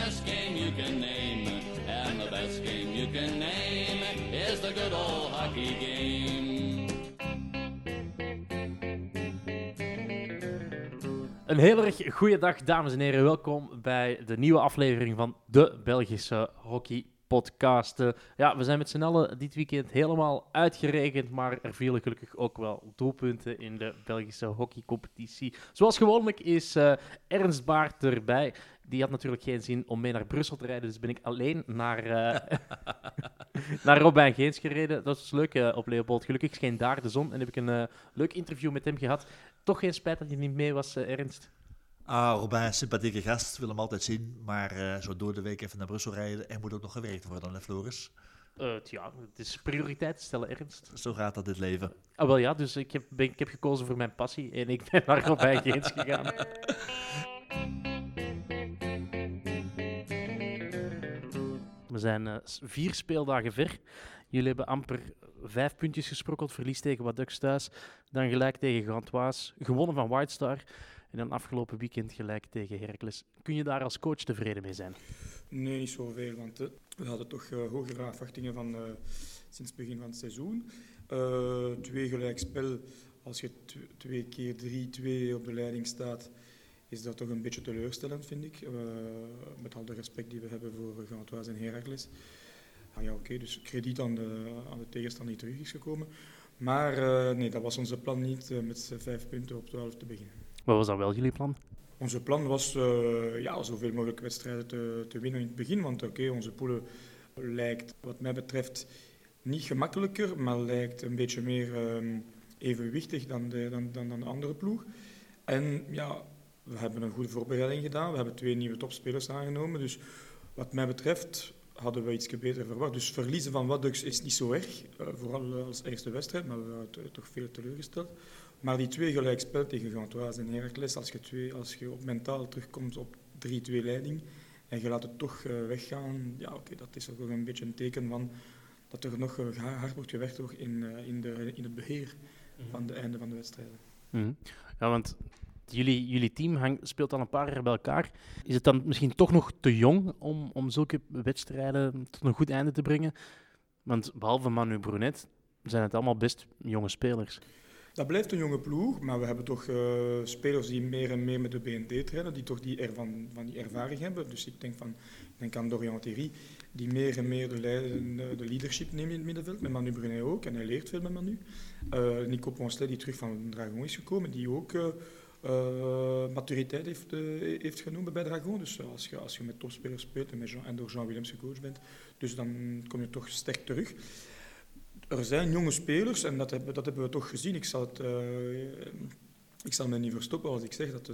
best game you can name. And the best game you can name is the good old hockey game. Een heel erg goede dag, dames en heren. Welkom bij de nieuwe aflevering van de Belgische Hockey Podcast. Ja, we zijn met z'n allen dit weekend helemaal uitgerekend, maar er vielen gelukkig ook wel doelpunten in de Belgische hockeycompetitie. Zoals gewoonlijk is Ernst Baart erbij. Die had natuurlijk geen zin om mee naar Brussel te rijden, dus ben ik alleen naar Robijn Geens gereden. Dat was leuk op Leopold. Gelukkig scheen daar de zon en heb ik een leuk interview met hem gehad. Toch geen spijt dat je niet mee was, Ernst? Robijn, sympathieke gast, wil hem altijd zien, maar zo door de week even naar Brussel rijden en moet ook nog gewerkt worden, hè, Floris? Ja, het is prioriteit stellen, Ernst. Zo gaat dat dit leven. Wel ja, dus ik heb gekozen voor mijn passie en ik ben naar Robijn Geens gegaan. We zijn 4 speeldagen ver. Jullie hebben amper 5 puntjes gesprokkeld. Verlies tegen Wadux thuis. Dan gelijk tegen Gantoise. Gewonnen van White Star. En dan afgelopen weekend gelijk tegen Heracles. Kun je daar als coach tevreden mee zijn? Nee, niet zoveel. Want we hadden toch hogere verwachtingen van sinds het begin van het seizoen. 2 gelijkspel. Als je 2 keer 3-2 op de leiding staat, is dat toch een beetje teleurstellend, vind ik. Met al de respect die we hebben voor Gantoise en Heracles. Ja, oké, dus krediet aan de tegenstander die terug is gekomen. Maar nee, dat was onze plan niet met 5 punten op 12 te beginnen. Wat was dan wel jullie plan? Onze plan was zoveel mogelijk wedstrijden te winnen in het begin. Want onze poelen lijkt wat mij betreft niet gemakkelijker, maar lijkt een beetje meer evenwichtig dan de andere ploeg. En ja, we hebben een goede voorbereiding gedaan. We hebben 2 nieuwe topspelers aangenomen. Dus wat mij betreft hadden we iets beter verwacht. Dus verliezen van Wadux is niet zo erg. Vooral als eerste wedstrijd, maar we waren toch veel teleurgesteld. Maar die 2 gelijkspel tegen Gantoise en Heracles, als je op mentaal terugkomt op 3-2 leiding en je laat het toch weggaan, ja, dat is ook een beetje een teken van dat er nog hard wordt gewerkt in het beheer van het einde van de wedstrijden. Mm-hmm. Ja, want jullie team speelt al een paar jaar bij elkaar. Is het dan misschien toch nog te jong om zulke wedstrijden tot een goed einde te brengen? Want behalve Manu Brunet zijn het allemaal best jonge spelers. Dat blijft een jonge ploeg, maar we hebben toch spelers die meer en meer met de BND trainen, die toch die ervaring hebben. Dus ik denk aan Dorian Thierry, die meer en meer de leadership neemt in het middenveld, met Manu Brunet ook, en hij leert veel met Manu. Nico Poncelet, die terug van Dragon is gekomen, die ook maturiteit heeft genomen bij Dragon. Dus als je met topspelers speelt en door Jean Willems gecoacht bent, dus dan kom je toch sterk terug. Er zijn jonge spelers en dat hebben we toch gezien. Ik zal me niet verstoppen als ik zeg dat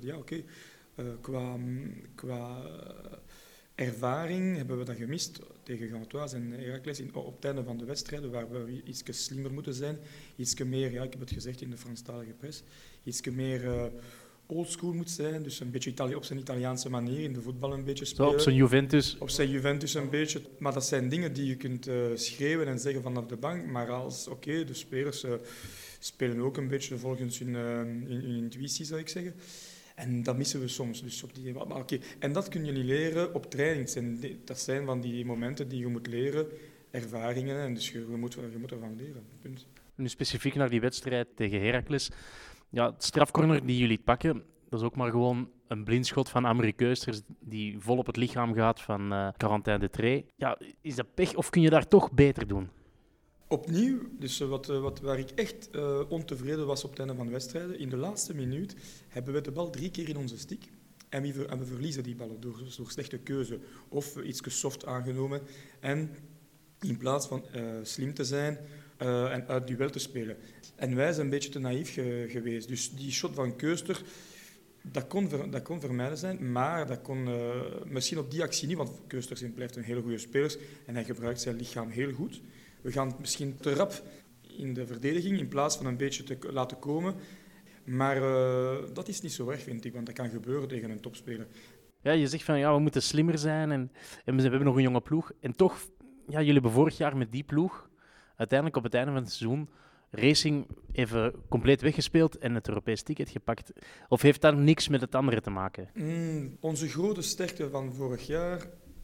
qua ervaring hebben we dat gemist tegen Gantoise en Heracles op het einde van de wedstrijden, waar we iets slimmer moeten zijn, iets meer, ik heb het gezegd in de Franstalige pers, iets meer oldschool moet zijn, dus een beetje op zijn Italiaanse manier in de voetbal een beetje spelen. Zo op zijn Juventus. Op zijn Juventus een beetje. Maar dat zijn dingen die je kunt schreeuwen en zeggen vanaf de bank. Maar de spelers spelen ook een beetje volgens hun intuïtie, zou ik zeggen. En dat missen we soms. Dus En dat kun je niet leren op training. Dat zijn van die momenten die je moet leren, ervaringen. En dus je moet ervan leren. Punt. Nu specifiek naar die wedstrijd tegen Heracles. Ja, het strafcorner die jullie pakken, dat is ook maar gewoon een blindschot van Amory Keusters die vol op het lichaam gaat van Corentin Detree. Ja, is dat pech of kun je daar toch beter doen? Opnieuw, dus waar ik echt ontevreden was op het einde van de wedstrijden, in de laatste minuut hebben we de bal 3 keer in onze stick en we verliezen die ballen door slechte keuze of iets soft aangenomen. En in plaats van slim te zijn en uit duel te spelen. En wij zijn een beetje te naïef geweest. Dus die shot van Keuster, dat kon vermijden zijn, maar dat kon misschien op die actie niet, want Keuster blijft een hele goede speler en hij gebruikt zijn lichaam heel goed. We gaan misschien te rap in de verdediging in plaats van een beetje te laten komen. Maar dat is niet zo erg, vind ik, want dat kan gebeuren tegen een topspeler. Ja, je zegt van we moeten slimmer zijn en we hebben nog een jonge ploeg. En toch, jullie hebben vorig jaar met die ploeg uiteindelijk op het einde van het seizoen Racing even compleet weggespeeld en het Europees ticket gepakt. Of heeft dat niks met het andere te maken? Onze grote sterkte van vorig jaar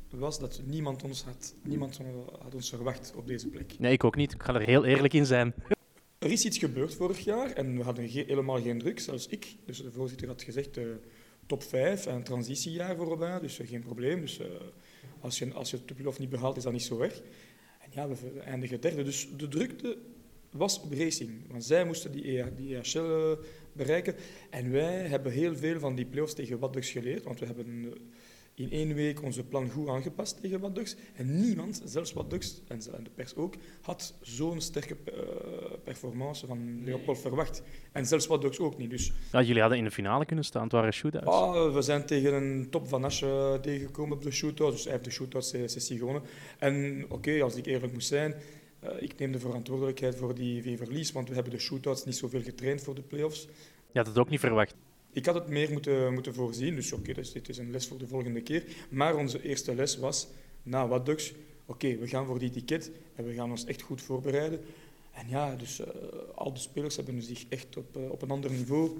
was dat niemand had ons verwacht op deze plek. Nee, ik ook niet. Ik ga er heel eerlijk in zijn. Er is iets gebeurd vorig jaar en we hadden helemaal geen druk, zelfs ik. Dus de voorzitter had gezegd top 5 en een transitiejaar voor Robin, dus geen probleem. Dus als je de play-off niet behaalt, is dat niet zo erg. En ja, we eindigen derde. Dus de drukte was op Racing, want zij moesten die EHL bereiken. En wij hebben heel veel van die play-offs tegen Wadduks geleerd, want we hebben in 1 week onze plan goed aangepast tegen Wadduks. En niemand, zelfs Wadduks en de pers ook, had zo'n sterke performance van Leopold verwacht. En zelfs Wadduks ook niet. Dus, Ja, jullie hadden in de finale kunnen staan. Het waren shootouts. we zijn tegen een top van Asche tegengekomen op de shootouts. Dus hij heeft de shootouts-sessie gewonnen. En oké, als ik eerlijk moet zijn, ik neem de verantwoordelijkheid voor die verlies, want we hebben de shootouts niet zoveel getraind voor de play-offs. Je had het ook niet verwacht. Ik had het meer moeten voorzien, dus dus dit is een les voor de volgende keer. Maar onze eerste les was, na Wadduks, we gaan voor die ticket en we gaan ons echt goed voorbereiden. En ja, dus al de spelers hebben zich echt op een ander niveau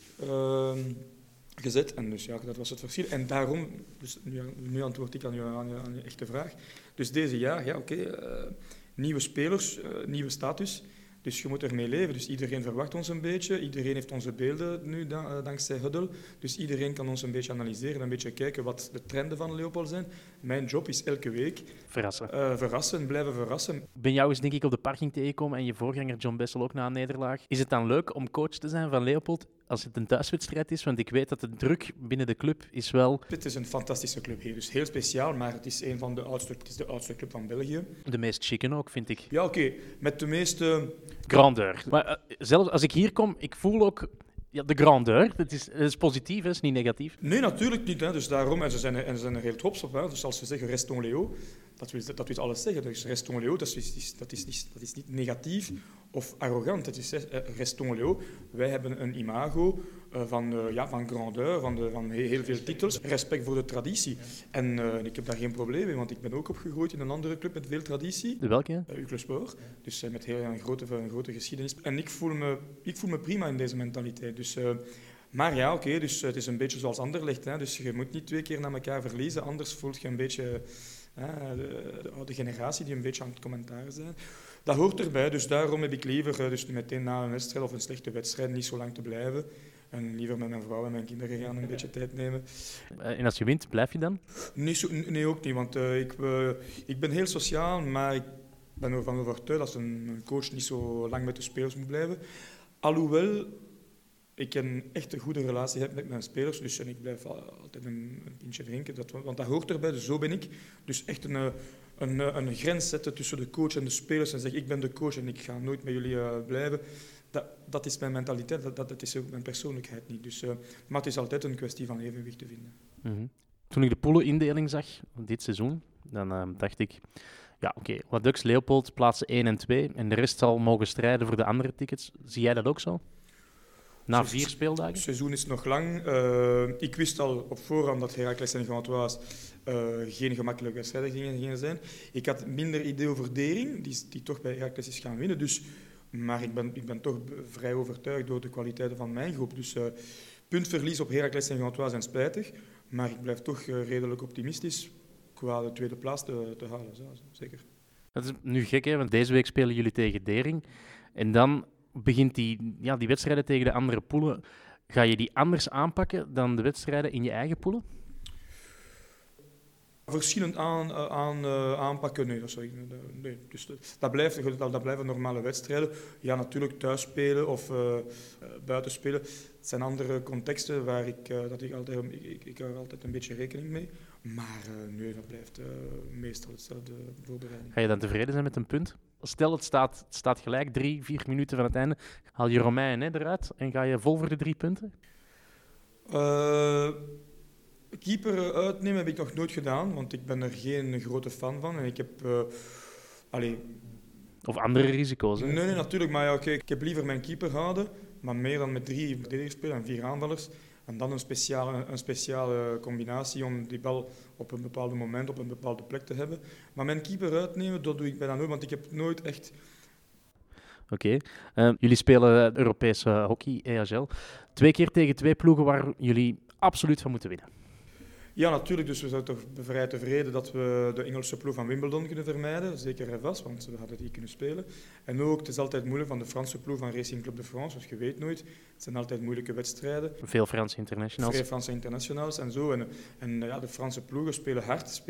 gezet. En dus ja, dat was het verschil. En daarom, dus nu antwoord ik aan je echte vraag. Dus deze jaar, nieuwe spelers, nieuwe status. Dus je moet ermee leven. Dus iedereen verwacht ons een beetje. Iedereen heeft onze beelden nu dankzij Huddle. Dus iedereen kan ons een beetje analyseren, een beetje kijken wat de trenden van Leopold zijn. Mijn job is elke week Verrassen. Blijven verrassen. Ik ben jou eens denk ik op de parking tegengekomen en je voorganger John Bessel ook na een nederlaag. Is het dan leuk om coach te zijn van Leopold als het een thuiswedstrijd is? Want ik weet dat de druk binnen de club is wel... Het is een fantastische club hier, dus heel speciaal, maar het is de oudste club van België. De meest chique ook, vind ik. Ja, met de meeste... Grandeur. Maar zelfs als ik hier kom, ik voel ook de grandeur. Het is positief, het is niet negatief. Nee, natuurlijk niet. Hè. Dus daarom, en ze zijn er heel trots op. Hè. Dus als ze zeggen Reston Léo, dat wil alles zeggen. Dus Reston Léo, dat is niet negatief of arrogant. Het is Reston Léo. Wij hebben een imago van grandeur, van heel veel titels. Respect voor de traditie. En ik heb daar geen probleem mee, want ik ben ook opgegroeid in een andere club met veel traditie. De welke? Uccle Sport. Dus met een grote geschiedenis. En ik voel me prima in deze mentaliteit. Dus... Maar ja, dus het is een beetje zoals Anderlecht. Hè. Dus je moet niet 2 keer naar elkaar verliezen, anders voelt je een beetje de oude generatie die een beetje aan het commentaren zijn. Dat hoort erbij, dus daarom heb ik liever dus meteen na een wedstrijd of een slechte wedstrijd niet zo lang te blijven. En liever met mijn vrouw en mijn kinderen gaan een beetje tijd nemen. En als je wint, blijf je dan? Nee, ook niet, want ik ben heel sociaal, maar ik ben ervan overtuigd dat een coach niet zo lang met de spelers moet blijven. Alhoewel... ik een echt een goede relatie heb met mijn spelers, dus en ik blijf altijd een pintje drinken, want dat hoort erbij, dus zo ben ik. Dus echt een grens zetten tussen de coach en de spelers en zeggen ik ben de coach en ik ga nooit met jullie blijven. Dat is mijn mentaliteit, dat is ook mijn persoonlijkheid niet. Dus, maar het is altijd een kwestie van evenwicht te vinden. Mm-hmm. Toen ik de poelenindeling zag dit seizoen, dan dacht ik... Ja, Wadduks, Leopold, plaatsen 1 en 2 en de rest zal mogen strijden voor de andere tickets. Zie jij dat ook zo? Na 4 speeldagen? Het seizoen is nog lang. Ik wist al op voorhand dat Heracles en Gantoise geen gemakkelijke wedstrijden gingen zijn. Ik had minder idee over Dering, die toch bij Heracles is gaan winnen. Dus, maar ik ben toch vrij overtuigd door de kwaliteiten van mijn groep. Dus puntverlies op Heracles en Gantoise zijn spijtig. Maar ik blijf toch redelijk optimistisch qua de tweede plaats te halen. Zeker. Dat is nu gek, hè? Want deze week spelen jullie tegen Dering. En dan... begint die wedstrijden tegen de andere poelen, ga je die anders aanpakken dan de wedstrijden in je eigen poelen? Verschillend aanpakken, nee. Dus dat blijven normale wedstrijden. Ja, natuurlijk thuis spelen of buiten spelen. Het zijn andere contexten waar ik hou altijd een beetje rekening mee. Maar nee, dat blijft meestal hetzelfde voorbereiding. Ga je dan tevreden zijn met een punt? Stel, het staat gelijk, 3-4 minuten van het einde. Haal je Romein eruit en ga je vol voor de 3 punten? Keeper uitnemen heb ik nog nooit gedaan, want ik ben er geen grote fan van. En ik heb... Of andere risico's, hè? Nee, natuurlijk. Maar ja, ik heb liever mijn keeper houden, maar meer dan met 3 verdedigers spelen en 4 aanvallers. En dan een speciale combinatie om die bal op een bepaald moment, op een bepaalde plek te hebben. Maar mijn keeper uitnemen, dat doe ik bijna nooit, want ik heb nooit echt... Oké. Jullie spelen Europese hockey, EHL. 2 keer tegen 2 ploegen waar jullie absoluut van moeten winnen. Ja, natuurlijk. Dus we zijn toch vrij tevreden dat we de Engelse ploeg van Wimbledon kunnen vermijden. Zeker en vast, want we hadden die kunnen spelen. En ook, het is altijd moeilijk van de Franse ploeg van Racing Club de France. Dus je weet nooit, het zijn altijd moeilijke wedstrijden. Veel Franse internationals. Veel Franse internationals en zo. En de Franse ploegen spelen hard.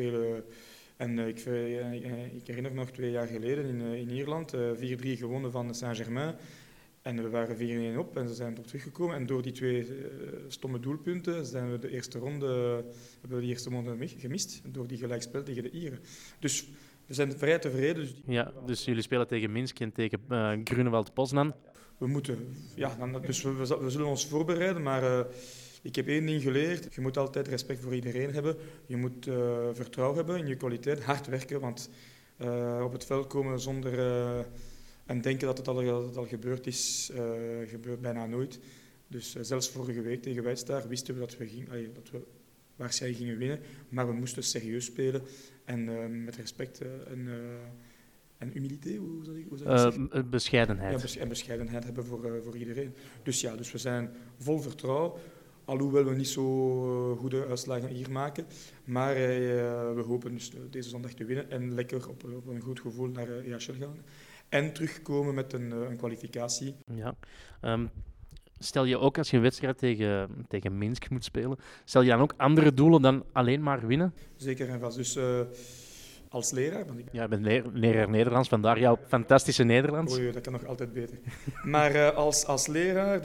Ik herinner me nog 2 jaar geleden in Ierland, 4-3 gewonnen van Saint-Germain. En we waren 4-1 op en ze zijn erop teruggekomen. En door die 2 stomme doelpunten hebben we de eerste ronde gemist. Door die gelijkspel tegen de Ieren. Dus we zijn vrij tevreden. Dus jullie spelen tegen Minsk en tegen Grunewald Poznan. We moeten, dus we zullen ons voorbereiden, maar ik heb 1 ding geleerd. Je moet altijd respect voor iedereen hebben. Je moet vertrouwen hebben in je kwaliteit, hard werken, want op het veld komen zonder... en denken dat het al gebeurd is, gebeurt bijna nooit. Dus zelfs vorige week tegen Wijstaar wisten we dat we waarschijnlijk gingen winnen, maar we moesten serieus spelen en met respect en humilité, hoe zou ik zeggen? Bescheidenheid. Ja, en bescheidenheid hebben voor iedereen. Dus we zijn vol vertrouwen, alhoewel we niet zo goede uitslagen hier maken. Maar we hopen dus deze zondag te winnen en lekker op een goed gevoel naar EHL gaan. En terugkomen met een kwalificatie. Ja. Stel je ook als je een wedstrijd tegen Minsk moet spelen, stel je dan ook andere doelen dan alleen maar winnen? Zeker en vast. Dus als leraar... Ja, ik ben leraar Nederlands, vandaar jouw fantastische Nederlands. Oei, dat kan nog altijd beter. Maar als leraar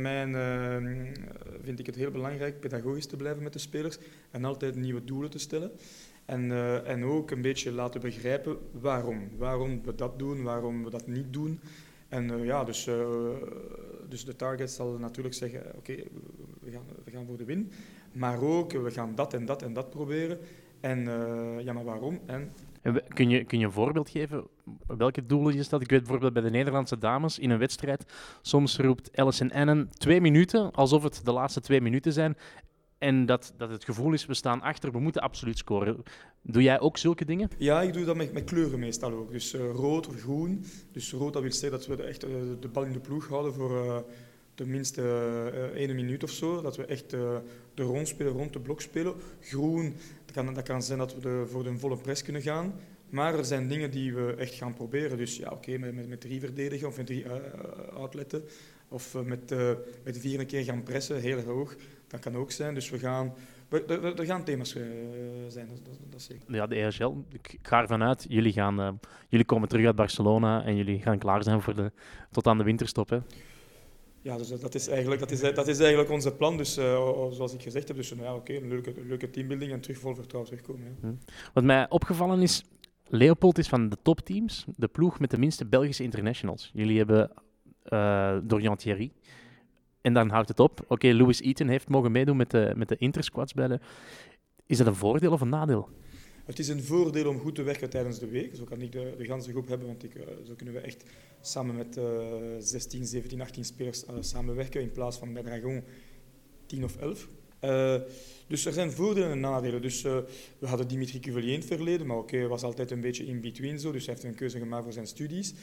vind ik het heel belangrijk pedagogisch te blijven met de spelers en altijd nieuwe doelen te stellen. En ook een beetje laten begrijpen waarom we dat doen, waarom we dat niet doen. En dus de target zal natuurlijk zeggen, oké, we gaan voor de win. Maar ook, we gaan dat en dat en dat proberen. En maar waarom? Kun je een voorbeeld geven welke doelen je stelt? Ik weet bijvoorbeeld bij de Nederlandse dames in een wedstrijd, soms roept Alison Annen 2 minuten, alsof het de laatste 2 minuten zijn. En dat het gevoel is, we staan achter, we moeten absoluut scoren. Doe jij ook zulke dingen? Ja, ik doe dat met kleuren meestal ook. Dus rood of groen. Dus rood, dat wil zeggen dat we echt de bal in de ploeg houden voor tenminste 1 minuut of zo. Dat we echt de rond spelen, rond de blok spelen. Groen, dat kan zijn dat we voor de volle press kunnen gaan. Maar er zijn dingen die we echt gaan proberen. Dus met 3 verdedigen of met 3 outletten. Of met 4 keer gaan pressen, heel hoog. Dat kan ook zijn. Dus er gaan thema's zijn, dat is zeker. Ja, de EHL, ik ga ervan uit, jullie komen terug uit Barcelona en jullie gaan klaar zijn tot aan de winterstop. Hè? Ja, dus dat is eigenlijk onze plan. Dus zoals ik gezegd heb, dus een leuke teambuilding en terug vol vertrouwen terugkomen. Ja. Wat mij opgevallen is, Leopold is van de topteams de ploeg met de minste Belgische internationals. Jullie hebben Dorian Thierry. En dan houdt het op. Oké, Louis Eaton heeft mogen meedoen met de intersquads bij de... Is dat een voordeel of een nadeel? Het is een voordeel om goed te werken tijdens de week. Zo kan ik de ganse groep hebben, want zo kunnen we echt samen met 16, 17, 18 spelers samenwerken in plaats van bij Dragon 10 of 11. Dus er zijn voordelen en nadelen. Dus we hadden Dimitri Cuvelier in het verleden, maar hij was altijd een beetje in between zo, dus hij heeft een keuze gemaakt voor zijn studies.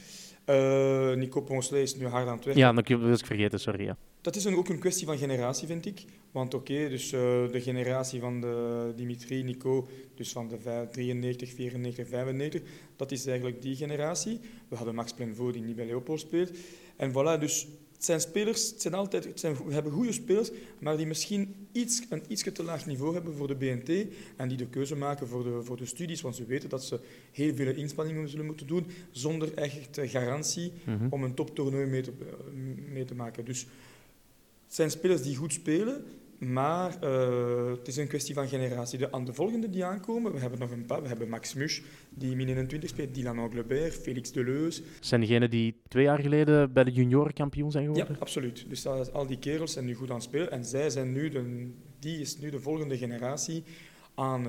Nico Poncelet is nu hard aan het werken. Ja, dat was ik vergeten, sorry. Ja. Dat is ook een kwestie van generatie, vind ik. Want dus de generatie van de Dimitri, Nico, dus van de 93, 94, 95, dat is eigenlijk die generatie. We hadden Max Plenvaux die niet bij Leopold speelt. En voilà, dus het zijn spelers, we hebben goede spelers, maar die misschien een iets te laag niveau hebben voor de BNT en die de keuze maken voor de studies, want ze weten dat ze heel veel inspanningen zullen moeten doen zonder echt garantie om een toptoernooi mee te maken. Dus het zijn spelers die goed spelen, maar het is een kwestie van generatie. De volgende die aankomen, we hebben nog een paar. We hebben Max Musch, die min 21 speelt, Dylan Anglebert, Félix Deleuze. Zijn degenen die 2 jaar geleden bij de juniorenkampioen zijn geworden? Ja, absoluut. Dus al die kerels zijn nu goed aan het spelen. En zij zijn die is nu de volgende generatie aan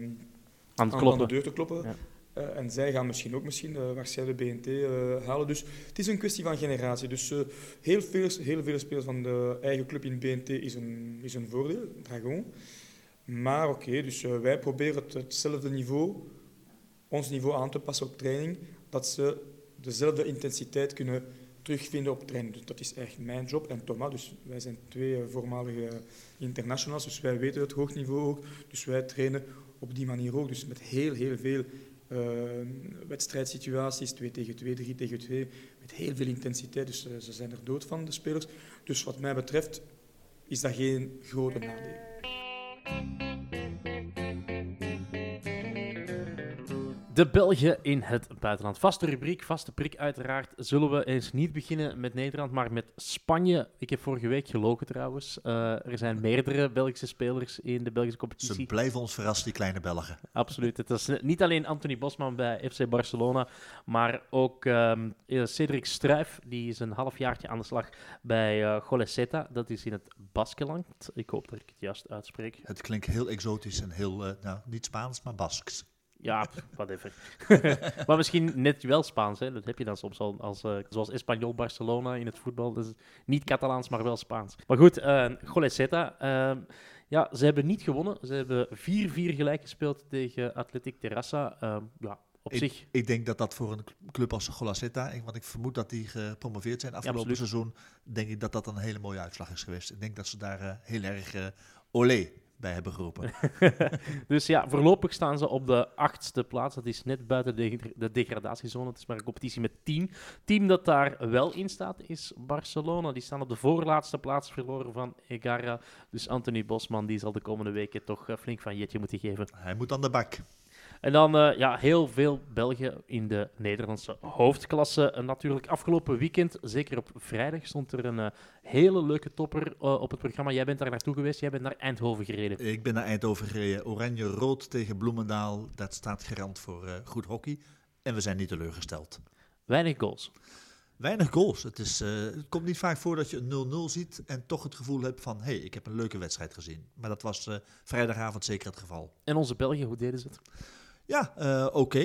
de deur te kloppen. Ja. En zij gaan waarschijnlijk de BNT halen. Dus het is een kwestie van generatie. Dus heel veel spelers van de eigen club in BNT is een voordeel, Dragon. Maar dus wij proberen hetzelfde niveau, ons niveau aan te passen op training, dat ze dezelfde intensiteit kunnen terugvinden op trainen. Dus dat is echt mijn job. En Thomas, dus wij zijn 2 voormalige internationals, dus wij weten het hoog niveau ook. Dus wij trainen op die manier ook. Dus met heel veel wedstrijdsituaties, 2 tegen 2, 3 tegen 2, met heel veel intensiteit. Dus ze zijn er dood van, de spelers. Dus wat mij betreft is dat geen grote nadeel. De Belgen in het buitenland. Vaste rubriek, vaste prik uiteraard. Zullen we eens niet beginnen met Nederland, maar met Spanje. Ik heb vorige week gelogen trouwens. Er zijn meerdere Belgische spelers in de Belgische competitie. Ze blijven ons verrassen, die kleine Belgen. Absoluut. Het is niet alleen Anthony Bosman bij FC Barcelona, maar ook Cedric Struijff. Die is een halfjaartje aan de slag bij Goleseta. Dat is in het Baskeland. Ik hoop dat ik het juist uitspreek. Het klinkt heel exotisch en heel, niet Spaans, maar Basks. Ja, whatever. Maar misschien net wel Spaans, hè? Dat heb je dan soms al, zoals Espanyol Barcelona in het voetbal. Dat is niet Catalaans, maar wel Spaans. Maar goed, Goleseta. Ja, ze hebben niet gewonnen. Ze hebben 4-4 gelijk gespeeld tegen Athletic Terrassa. Op zich. Ik denk dat dat voor een club als Goleseta, want ik vermoed dat die gepromoveerd zijn afgelopen seizoen, denk ik dat dat een hele mooie uitslag is geweest. Ik denk dat ze daar heel erg olé bij hebben geroepen. Dus ja, voorlopig staan ze op de 8e plaats. Dat is net buiten de degradatiezone. Het is maar een competitie met 10. Team dat daar wel in staat is Barcelona. Die staan op de voorlaatste plaats, verloren van Egarra. Dus Anthony Bosman die zal de komende weken toch flink van jetje moeten geven. Hij moet aan de bak. En dan heel veel Belgen in de Nederlandse hoofdklasse. Natuurlijk afgelopen weekend, zeker op vrijdag, stond er een hele leuke topper op het programma. Jij bent daar naartoe geweest, jij bent naar Eindhoven gereden. Ik ben naar Eindhoven gereden. Oranje-rood tegen Bloemendaal. Dat staat garant voor goed hockey. En we zijn niet teleurgesteld. Weinig goals. Weinig goals. Het komt niet vaak voor dat je een 0-0 ziet en toch het gevoel hebt van, hey, ik heb een leuke wedstrijd gezien. Maar dat was vrijdagavond zeker het geval. En onze Belgen, hoe deden ze het? Ja, oké.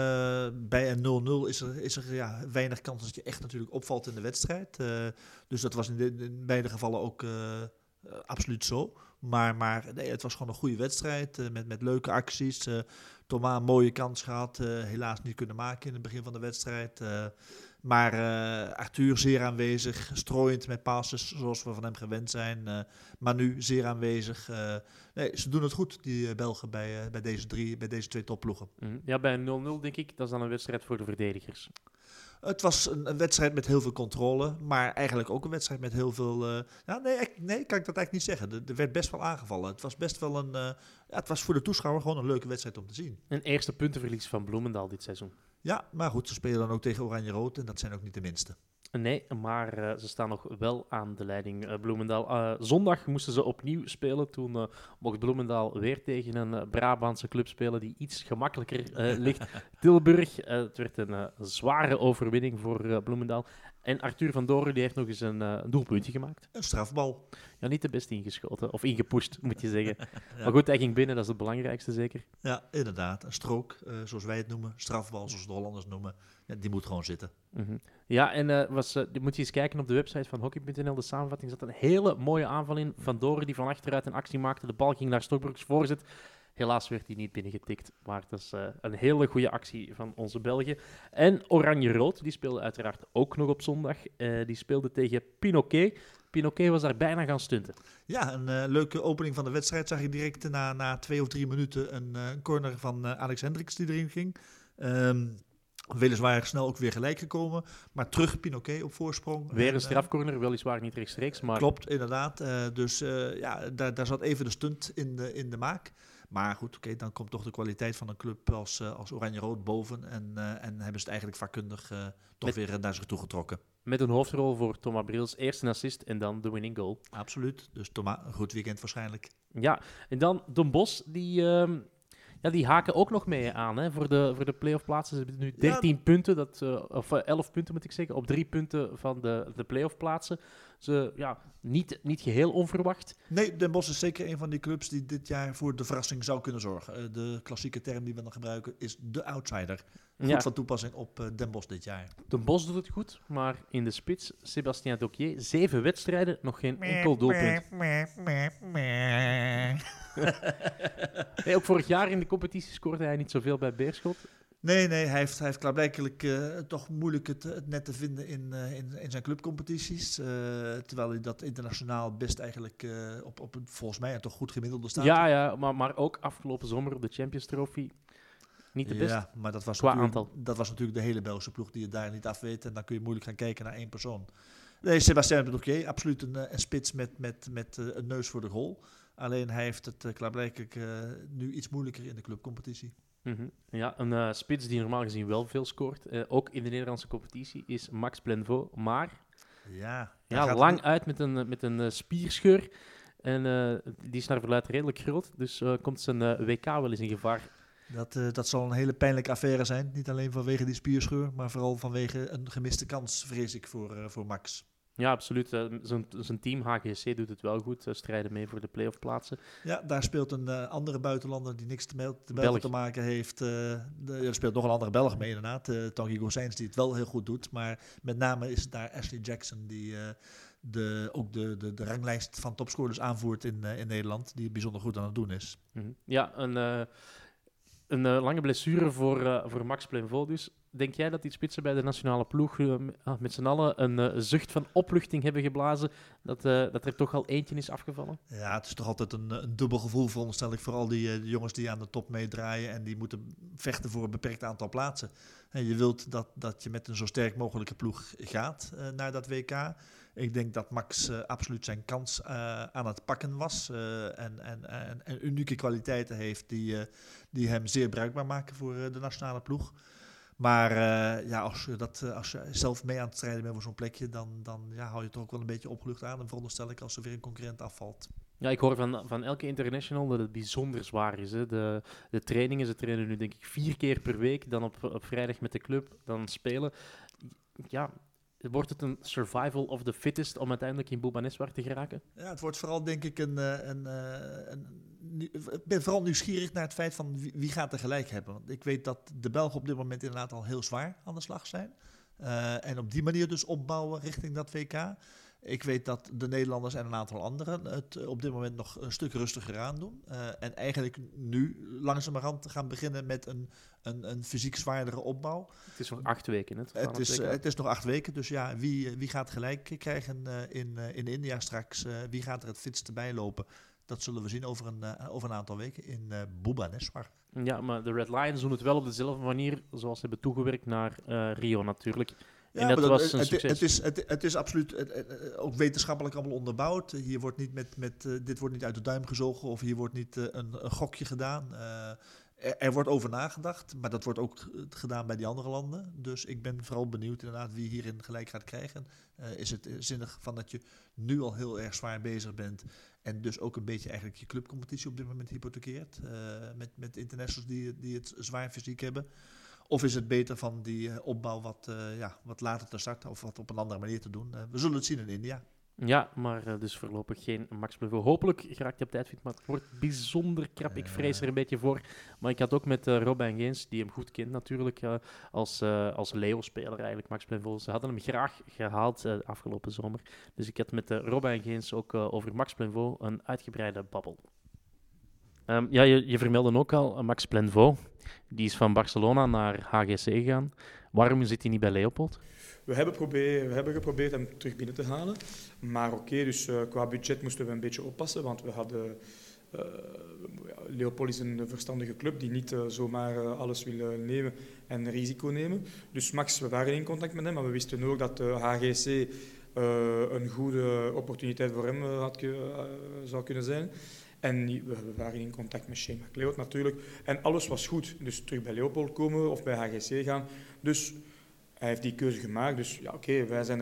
Bij een 0-0 is er weinig kans dat je echt natuurlijk opvalt in de wedstrijd. Dus dat was in beide gevallen ook absoluut zo. Maar nee, het was gewoon een goede wedstrijd met leuke acties. Thomas een mooie kans gehad, helaas niet kunnen maken in het begin van de wedstrijd. Maar Arthur zeer aanwezig, strooiend met passes zoals we van hem gewend zijn. Maar nu zeer aanwezig. Nee, ze doen het goed, die Belgen, bij deze 2 topploegen. Ja, bij een 0-0 denk ik, dat is dan een wedstrijd voor de verdedigers. Het was een wedstrijd met heel veel controle, maar eigenlijk ook een wedstrijd met heel veel... Nee, kan ik dat eigenlijk niet zeggen. Er werd best wel aangevallen. Het was best wel het was voor de toeschouwer gewoon een leuke wedstrijd om te zien. Een eerste puntenverlies van Bloemendaal dit seizoen. Ja, maar goed, ze spelen dan ook tegen Oranje-rood en dat zijn ook niet de minste. Nee, maar ze staan nog wel aan de leiding, Bloemendaal. Zondag moesten ze opnieuw spelen. Toen mocht Bloemendaal weer tegen een Brabantse club spelen die iets gemakkelijker ligt. Tilburg. Het werd een zware overwinning voor Bloemendaal. En Arthur van Doren die heeft nog eens een doelpuntje gemaakt. Een strafbal. Ja, niet de beste ingeschoten. Of ingepusht, moet je zeggen. Ja. Maar goed, hij ging binnen, dat is het belangrijkste zeker. Ja, inderdaad. Een strook, zoals wij het noemen. Strafbal, zoals de Hollanders noemen. Ja, die moet gewoon zitten. Mm-hmm. Ja, en moet je eens kijken op de website van hockey.nl. De samenvatting zat een hele mooie aanval in. Van Doren die van achteruit een actie maakte. De bal ging naar Stokbroeks voorzet. Helaas werd hij niet binnengetikt, maar dat is een hele goede actie van onze Belgen. En Oranje-rood, die speelde uiteraard ook nog op zondag. Die speelde tegen Pinoquet. Pinoquet was daar bijna gaan stunten. Ja, een leuke opening van de wedstrijd zag ik direct na 2 of 3 minuten een corner van Alex Hendricks die erin ging. Weliswaar snel ook weer gelijk gekomen, maar terug Pinoquet op voorsprong. Weer een strafcorner, weliswaar niet rechtstreeks. Maar... Klopt, inderdaad. Daar zat even de stunt in de maak. Maar goed, oké, dan komt toch de kwaliteit van een club als Oranje-rood boven. En hebben ze het eigenlijk vakkundig weer naar zich toe getrokken. Met een hoofdrol voor Thomas Brils. Eerst een assist en dan de winning goal. Absoluut. Dus Thomas, een goed weekend waarschijnlijk. Ja, en dan Den Bosch, die haken ook nog mee aan hè, voor de play-off plaatsen. Ze hebben nu 13 punten, of 11 punten moet ik zeggen, op 3 punten van de play-off plaatsen. Niet geheel onverwacht. Nee, Den Bosch is zeker een van die clubs die dit jaar voor de verrassing zou kunnen zorgen. De klassieke term die we dan gebruiken is de outsider. Goed van toepassing op Den Bosch dit jaar. Den Bosch doet het goed, maar in de spits, Sébastien Doquier, 7 wedstrijden, nog geen enkel doelpunt. Ook vorig jaar in de competitie scoorde hij niet zoveel bij Beerschot. Nee, hij heeft klaarblijkelijk toch moeilijk het net te vinden in zijn clubcompetities. Terwijl hij dat internationaal best eigenlijk op volgens mij een toch goed gemiddelde staat. Ja, maar ook afgelopen zomer op de Champions Trophy niet de best. Ja, maar dat was natuurlijk de hele Belgische ploeg die het daar niet afweet. En dan kun je moeilijk gaan kijken naar één persoon. Nee, Sébastien Bedouké, absoluut een spits met een neus voor de goal. Alleen hij heeft het klaarblijkelijk nu iets moeilijker in de clubcompetitie. Mm-hmm. Ja, een spits die normaal gezien wel veel scoort, ook in de Nederlandse competitie, is Max Plenvaux. Maar lang uit met een spierscheur. En die is naar verluidt redelijk groot. Dus komt zijn WK wel eens in gevaar. Dat zal een hele pijnlijke affaire zijn. Niet alleen vanwege die spierscheur, maar vooral vanwege een gemiste kans, vrees ik, voor Max. Ja, absoluut. Zijn team HGC doet het wel goed. Strijden mee voor de play-off plaatsen. Ja, daar speelt een andere buitenlander die niks te maken heeft. Er speelt nog een andere Belg mee inderdaad. Tanguy Goscijns die het wel heel goed doet. Maar met name is het daar Ashley Jackson die ook de ranglijst van topscorers aanvoert in Nederland. Die bijzonder goed aan het doen is. Mm-hmm. Ja, een lange blessure voor Max Plenvaux dus. Denk jij dat die spitsen bij de nationale ploeg met z'n allen een zucht van opluchting hebben geblazen dat er toch al eentje is afgevallen? Ja, het is toch altijd een dubbel gevoel, veronderstel ik, voor al die jongens die aan de top meedraaien en die moeten vechten voor een beperkt aantal plaatsen. En je wilt dat je met een zo sterk mogelijke ploeg gaat naar dat WK. Ik denk dat Max absoluut zijn kans aan het pakken was en unieke kwaliteiten heeft die hem zeer bruikbaar maken voor de nationale ploeg. Maar als je zelf mee aan het strijden bent voor zo'n plekje, dan hou je toch ook wel een beetje opgelucht aan. En veronderstel ik als er weer een concurrent afvalt. Ja, ik hoor van elke international dat het bijzonder zwaar is. Hè. De trainingen, ze trainen nu denk ik 4 keer per week. Dan op vrijdag met de club, dan spelen. Ja, wordt het een survival of the fittest om uiteindelijk in Bhubaneswar te geraken? Ja, het wordt vooral denk ik ik ben vooral nieuwsgierig naar het feit van wie gaat er gelijk hebben. Want ik weet dat de Belgen op dit moment inderdaad al heel zwaar aan de slag zijn. En op die manier dus opbouwen richting dat WK. Ik weet dat de Nederlanders en een aantal anderen het op dit moment nog een stuk rustiger aan doen. En eigenlijk nu langzamerhand gaan beginnen met een fysiek zwaardere opbouw. Het is nog 8 weken. Het is nog 8 weken, dus ja, wie gaat gelijk krijgen in India straks? Wie gaat er het fitste bij lopen? Dat zullen we zien over een aantal weken in Bhubaneswar. Ja, maar de Red Lions doen het wel op dezelfde manier zoals ze hebben toegewerkt naar Rio natuurlijk. Ja, en dat was een succes. Het is absoluut ook wetenschappelijk allemaal onderbouwd. Hier wordt niet dit wordt niet uit de duim gezogen of hier wordt niet een gokje gedaan. Er wordt over nagedacht, maar dat wordt ook gedaan bij die andere landen. Dus ik ben vooral benieuwd inderdaad wie hierin gelijk gaat krijgen. Is het zinnig van dat je nu al heel erg zwaar bezig bent en dus ook een beetje eigenlijk je clubcompetitie op dit moment hypothekeert met internationals die het zwaar fysiek hebben? Of is het beter van die opbouw wat later te starten of wat op een andere manier te doen? We zullen het zien in India. Ja, maar dus voorlopig geen Max Plenvaux. Hopelijk geraakt hij op tijd fit, maar het wordt bijzonder krap. Ik vrees er een beetje voor. Maar ik had ook met Robin Geens, die hem goed kent natuurlijk, als Leo-speler eigenlijk, Max Plenvaux. Ze hadden hem graag gehaald afgelopen zomer. Dus ik had met Robin Geens ook over Max Plenvaux een uitgebreide babbel. Je vermeldde ook al Max Plenvaux. Die is van Barcelona naar HGC gegaan. Waarom zit hij niet bij Leopold? We hebben geprobeerd hem terug binnen te halen. Maar dus qua budget moesten we een beetje oppassen. Want we hadden... Leopold is een verstandige club die niet zomaar alles wil nemen en risico nemen. Dus Max, we waren in contact met hem, maar we wisten ook dat HGC een goede opportuniteit voor hem zou kunnen zijn. En we waren in contact met Shane McLeod natuurlijk. En alles was goed. Dus terug bij Leopold komen of bij HGC gaan. Dus hij heeft die keuze gemaakt. Dus ja, oké, wij zijn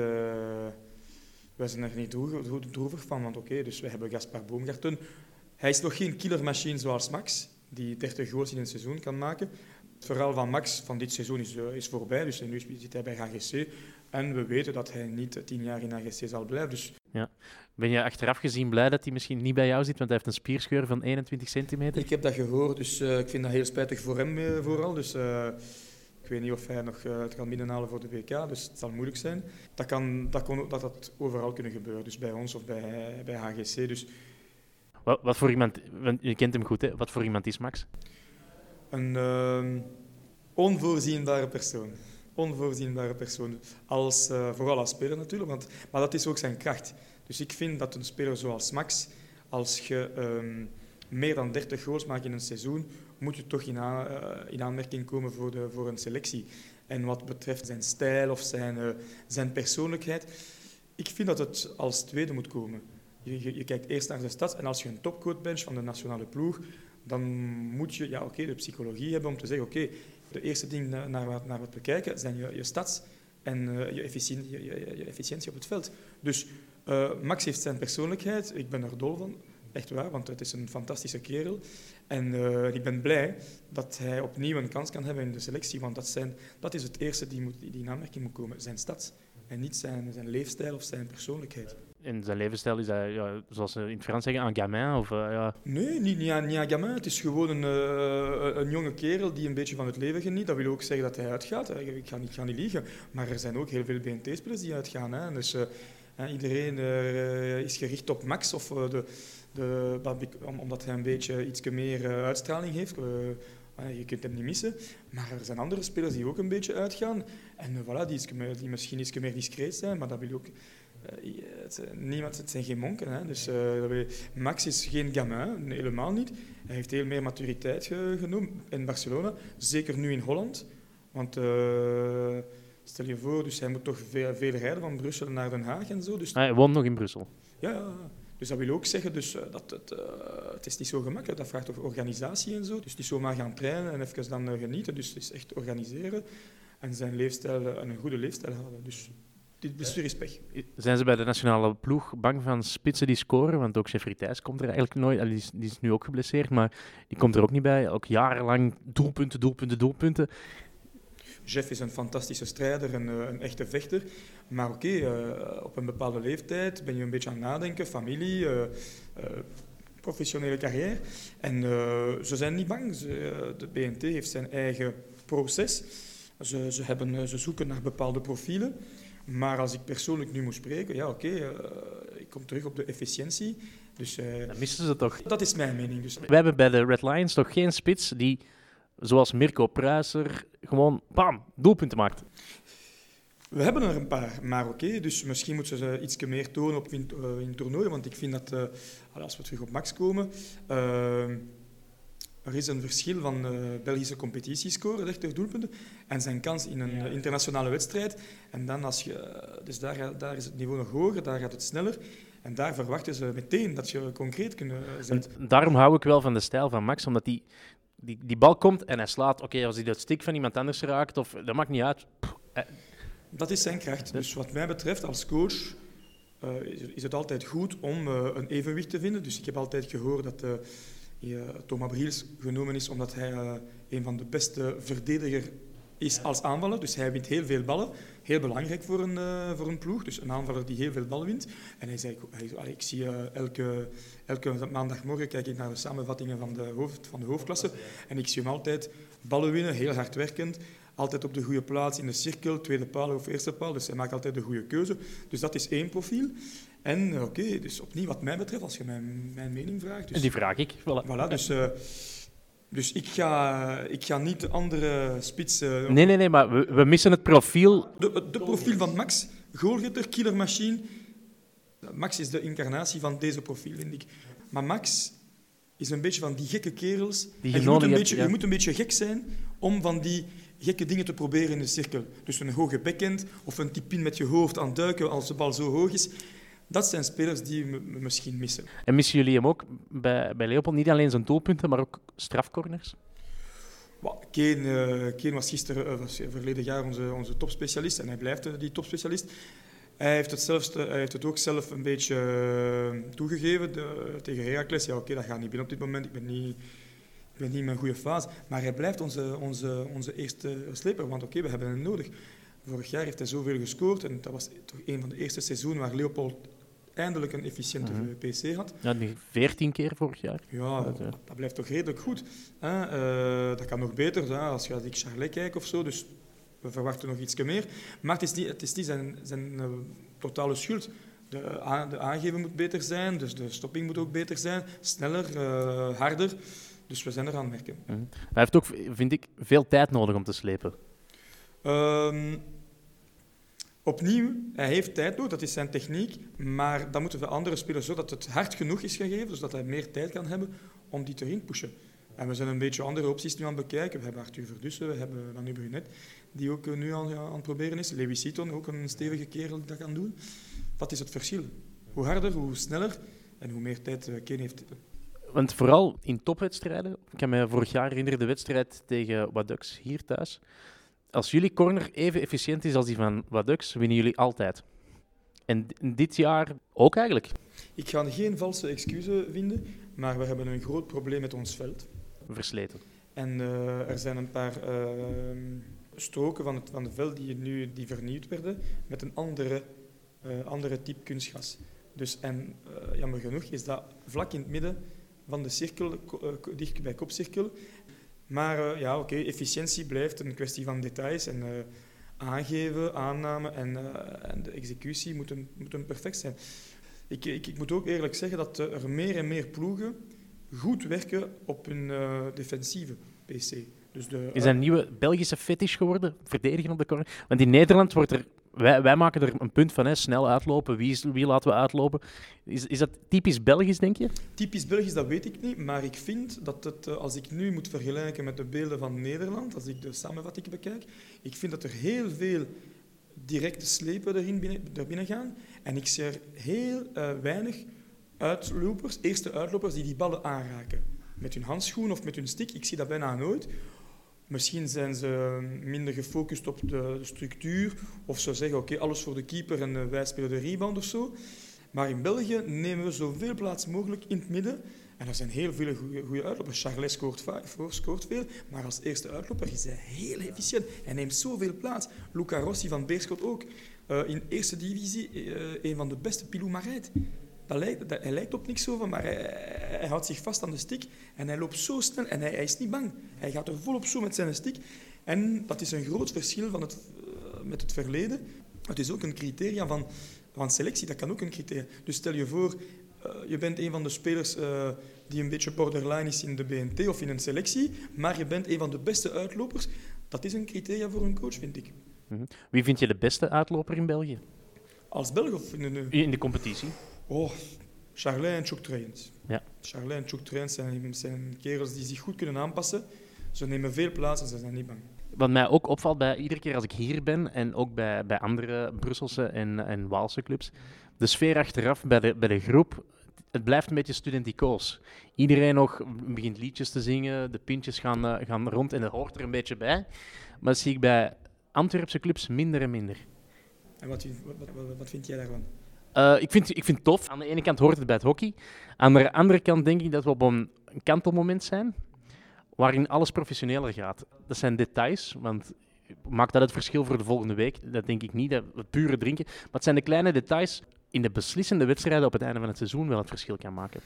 er niet droevig van. Want dus we hebben Gaspar Baumgarten. Hij is nog geen killermachine zoals Max, die 30 goals in een seizoen kan maken. Het verhaal van Max van dit seizoen is voorbij. Dus nu zit hij bij HGC. En we weten dat hij niet 10 jaar in HGC zal blijven. Dus ja. Ben je achteraf gezien blij dat hij misschien niet bij jou zit, want hij heeft een spierscheur van 21 centimeter? Ik heb dat gehoord, dus ik vind dat heel spijtig voor hem vooral. Dus ik weet niet of hij nog het kan binnenhalen voor de WK, dus het zal moeilijk zijn. Dat overal kunnen gebeuren, dus bij ons of bij HGC. Dus. Wat voor iemand, je kent hem goed, hè? Wat voor iemand is Max? Een onvoorzienbare persoon. Vooral als speler natuurlijk, maar dat is ook zijn kracht. Dus ik vind dat een speler zoals Max, als je meer dan 30 goals maakt in een seizoen, moet je toch in aanmerking komen voor een selectie. En wat betreft zijn stijl of zijn persoonlijkheid, ik vind dat het als tweede moet komen. Je kijkt eerst naar de stats en als je een topcoach bent van de nationale ploeg, dan moet je de psychologie hebben om te zeggen, de eerste ding naar wat we kijken zijn je stats en je efficiëntie op het veld. Dus Max heeft zijn persoonlijkheid, ik ben er dol van, echt waar, want het is een fantastische kerel. En ik ben blij dat hij opnieuw een kans kan hebben in de selectie, want dat is het eerste die in aanmerking moet komen, zijn stats. En niet zijn leefstijl of zijn persoonlijkheid. En zijn levensstijl is dat, zoals ze in het Frans zeggen, un gamin? Of, Nee, niet een gamin. Het is gewoon een jonge kerel die een beetje van het leven geniet. Dat wil ook zeggen dat hij uitgaat. Ik ga niet liegen. Maar er zijn ook heel veel BNT-spelers die uitgaan. Hè. Dus iedereen is gericht op Max. Omdat hij een beetje iets meer uitstraling heeft. Je kunt hem niet missen. Maar er zijn andere spelers die ook een beetje uitgaan. En die misschien iets meer discreet zijn. Maar dat wil ook... het zijn geen monken. Hè. Dus, Max is geen gamin, helemaal niet. Hij heeft heel meer maturiteit genomen in Barcelona. Zeker nu in Holland. Want stel je voor, dus hij moet toch veel rijden van Brussel naar Den Haag en zo. Dus... Hij woont nog in Brussel. Ja. Dus dat wil ook zeggen dat het is niet zo gemakkelijk. Dat vraagt over organisatie en zo. Dus niet zomaar gaan trainen en even dan genieten. Dus het is echt organiseren en zijn leefstijl en een goede leefstijl houden. Dus dit bestuur is pech. Zijn ze bij de nationale ploeg bang van spitsen die scoren? Want ook Jeffrey Thijs komt er eigenlijk nooit. Die is nu ook geblesseerd, maar die komt er ook niet bij. Ook jarenlang doelpunten. Jeff is een fantastische strijder en een echte vechter. Maar op een bepaalde leeftijd ben je een beetje aan het nadenken. Familie, professionele carrière. En ze zijn niet bang. De BNT heeft zijn eigen proces. Ze zoeken naar bepaalde profielen. Maar als ik persoonlijk nu moet spreken, ik kom terug op de efficiëntie. Dus, Dan missen ze toch. Dat is mijn mening. Dus. We hebben bij de Red Lions toch geen spits die, zoals Mirko Pruiser, gewoon bam, doelpunten maakt. We hebben er een paar, maar dus misschien moeten ze iets meer tonen in toernooien, want ik vind dat, als we terug op Max komen, er is een verschil van Belgische competitiescore, 30 doelpunten, en zijn kans in een internationale wedstrijd. En dan dus daar is het niveau nog hoger, daar gaat het sneller. En daar verwachten ze meteen dat je concreet kunt zetten. En daarom hou ik wel van de stijl van Max, omdat die bal komt en hij slaat. Als hij dat stick van iemand anders raakt, dat maakt niet uit. Dat is zijn kracht. Dus wat mij betreft, als coach, is het altijd goed om een evenwicht te vinden. Dus ik heb altijd gehoord dat Thomas Briels genomen is omdat hij een van de beste verdedigers is als aanvaller. Dus hij wint heel veel ballen. Heel belangrijk voor een ploeg. Dus een aanvaller die heel veel ballen wint. En hij zei, ik zie elke maandagmorgen kijk ik naar de samenvattingen van de hoofdklasse. En ik zie hem altijd ballen winnen, heel hard werkend. Altijd op de goede plaats in de cirkel, tweede paal of eerste paal. Dus hij maakt altijd de goede keuze. Dus dat is één profiel. En dus opnieuw wat mij betreft, als je mijn mening vraagt. Dus, en die vraag ik. Voilà, dus ik ga niet de andere spitsen... Nee, maar we missen het profiel. De profiel van Max, goalgetter, killermachine. Max is de incarnatie van deze profiel, vind ik. Maar Max is een beetje van die gekke kerels. Je moet een beetje gek zijn om van die gekke dingen te proberen in de cirkel. Dus een hoge backhand of een tip-in met je hoofd aan het duiken als de bal zo hoog is. Dat zijn spelers die we misschien missen. En missen jullie hem ook bij Leopold? Niet alleen zijn doelpunten, maar ook strafcorners? Kane was verleden jaar onze topspecialist en hij blijft die topspecialist. Hij heeft het ook zelf een beetje toegegeven tegen Heracles. Dat gaat niet binnen op dit moment. Ik ben niet in mijn goede fase. Maar hij blijft onze eerste sleper, want we hebben hem nodig. Vorig jaar heeft hij zoveel gescoord en dat was toch een van de eerste seizoenen waar Leopold eindelijk een efficiënte PC had. Ja, 14 keer vorig jaar. Ja, dat blijft toch redelijk goed. Dat kan nog beter, als je naar Charlet kijkt of zo. Dus we verwachten nog iets meer. Maar het is niet zijn totale schuld. De aangeven moet beter zijn, dus de stopping moet ook beter zijn. Sneller, harder. Dus we zijn er aan het werken. Hij heeft ook, vind ik, veel tijd nodig om te slepen. Opnieuw, hij heeft tijd nodig, dat is zijn techniek, maar dan moeten de andere spelers zorgen dat het hard genoeg is gegeven, zodat hij meer tijd kan hebben om die erin te pushen. En we zijn een beetje andere opties nu aan het bekijken. We hebben Arthur Verdussen, we hebben Manu Brunet, die ook nu aan het proberen is. Lewis Seaton, ook een stevige kerel die dat kan doen. Dat is het verschil. Hoe harder, hoe sneller en hoe meer tijd Kane heeft. Want vooral in topwedstrijden, ik kan me vorig jaar herinneren de wedstrijd tegen Wadux hier thuis. Als jullie corner even efficiënt is als die van Wadux, winnen jullie altijd. En dit jaar ook eigenlijk. Ik ga geen valse excuses vinden, maar we hebben een groot probleem met ons veld. Versleten. En er zijn een paar stroken van het veld die vernieuwd werden met een andere type kunstgras. Dus, jammer genoeg is dat vlak in het midden van de cirkel, dicht bij kopcirkel. Maar efficiëntie blijft een kwestie van details en aangeven, aanname en de executie moeten perfect zijn. Ik moet ook eerlijk zeggen dat er meer en meer ploegen goed werken op hun defensieve PC. Dus is dat een nieuwe Belgische fetish geworden, verdedigen op de corner? Want in Nederland wordt er... Wij maken er een punt van, snel uitlopen. Wie laten we uitlopen? Is dat typisch Belgisch, denk je? Typisch Belgisch, dat weet ik niet. Maar ik vind dat het, als ik nu moet vergelijken met de beelden van Nederland, als ik de samenvatting bekijk, ik vind dat er heel veel directe slepen er binnen gaan. En ik zie er heel weinig eerste uitlopers die ballen aanraken. Met hun handschoen of met hun stick. Ik zie dat bijna nooit. Misschien zijn ze minder gefocust op de structuur of ze zeggen oké, alles voor de keeper en wij spelen de rebound of zo. Maar in België nemen we zoveel plaats mogelijk in het midden. En er zijn heel veel goede uitlopers. Charlet scoort veel, maar als eerste uitloper is hij heel efficiënt. Hij neemt zoveel plaats. Luca Rossi van Beerschot ook. In eerste divisie een van de beste Pilou Marijt. Hij lijkt op niks over, maar hij houdt zich vast aan de stick en hij loopt zo snel en hij is niet bang. Hij gaat er volop zo met zijn stick. En dat is een groot verschil met het verleden. Het is ook een criteria van selectie, dat kan ook een criteria. Dus stel je voor, je bent een van de spelers die een beetje borderline is in de BNT of in een selectie, maar je bent een van de beste uitlopers. Dat is een criteria voor een coach, vind ik. Wie vind je de beste uitloper in België? Als Belg of in de competitie? Charlet en Tjouk Treyens. Ja. Charlet en Tjouk Treyens zijn kerels die zich goed kunnen aanpassen. Ze nemen veel plaats en ze zijn niet bang. Wat mij ook opvalt bij iedere keer als ik hier ben en ook bij andere Brusselse en Waalse clubs, de sfeer achteraf bij de groep, het blijft een beetje studenticoos. Iedereen nog begint liedjes te zingen, de pintjes gaan rond en dat hoort er een beetje bij. Maar dat zie ik bij Antwerpse clubs minder en minder. En wat vind jij daarvan? Ik vind het tof. Aan de ene kant hoort het bij het hockey. Aan de andere kant denk ik dat we op een kantelmoment zijn waarin alles professioneler gaat. Dat zijn details, want maakt dat het verschil voor de volgende week? Dat denk ik niet, dat we pure drinken. Maar het zijn de kleine details in de beslissende wedstrijden op het einde van het seizoen wel het verschil kan maken.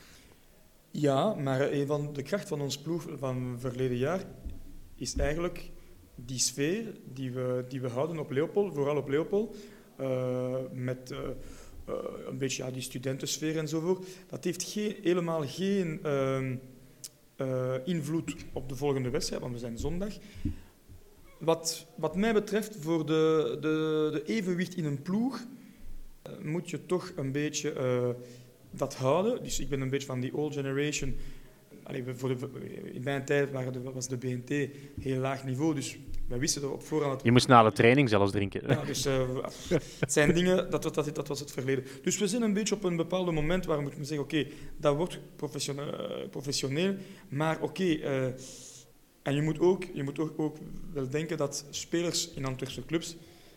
Ja, maar een van de kracht van ons ploeg van verleden jaar is eigenlijk die sfeer die we houden op Leopold, vooral op Leopold, met een beetje die studentensfeer enzovoort. Dat heeft helemaal geen invloed op de volgende wedstrijd, want we zijn zondag. Wat mij betreft, voor de evenwicht in een ploeg, moet je toch een beetje dat houden. Dus ik ben een beetje van die old generation. In mijn tijd was de BNT heel laag niveau, dus wij wisten er op voorhand... Je moest na de training zelfs drinken. Ja, dus het zijn dingen, dat was het verleden. Dus we zijn een beetje op een bepaald moment waar we moeten zeggen, oké, dat wordt professioneel, maar en je moet ook wel denken dat spelers in Antwerpse clubs...